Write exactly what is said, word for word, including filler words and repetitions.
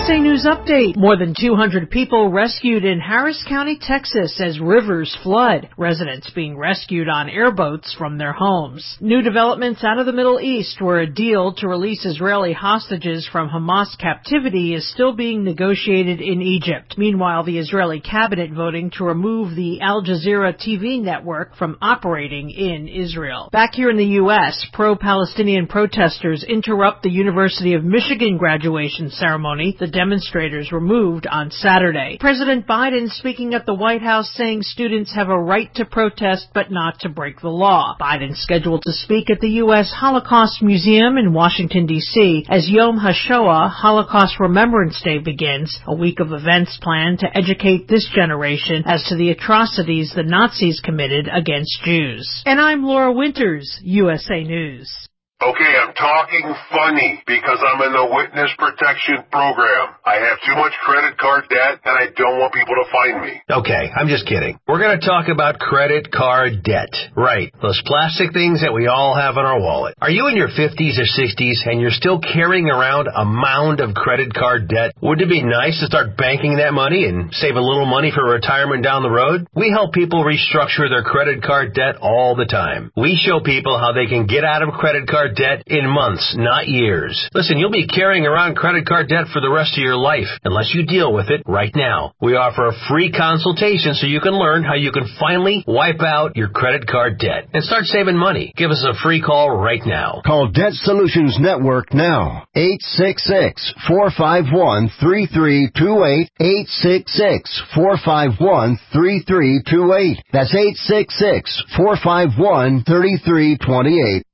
S A News Update. More than two hundred people rescued in Harris County, Texas as rivers flood. Residents being rescued on airboats from their homes. New developments out of the Middle East, where a deal to release Israeli hostages from Hamas captivity is still being negotiated in Egypt. Meanwhile, the Israeli cabinet voting to remove the Al Jazeera T V network from operating in Israel. Back here in the U S, pro-Palestinian protesters interrupt the University of Michigan graduation ceremony. The demonstrators were moved on Saturday. President Biden speaking at the White House saying students have a right to protest but not to break the law. Biden scheduled to speak at the U S Holocaust Museum in Washington, D C as Yom HaShoah, Holocaust Remembrance Day, begins, a week of events planned to educate this generation as to the atrocities the Nazis committed against Jews. And I'm Laura Winters, U S A News. Okay, I'm talking funny because I'm in the witness protection program. I have too much credit card debt and I don't want people to find me. Okay, I'm just kidding. We're going to talk about credit card debt. Right, those plastic things that we all have in our wallet. Are you in your fifties or sixties and you're still carrying around a mound of credit card debt? Wouldn't it be nice to start banking that money and save a little money for retirement down the road? We help people restructure their credit card debt all the time. We show people how they can get out of credit card debt in months, not years. Listen, you'll be carrying around credit card debt for the rest of your life unless you deal with it right now. We offer a free consultation so you can learn how you can finally wipe out your credit card debt and start saving money. Give us a free call right now. Call Debt Solutions Network now. eight six six, four five one, three three two eight. eight six six, four five one, three three two eight. That's eight six six, four five one, three three two eight.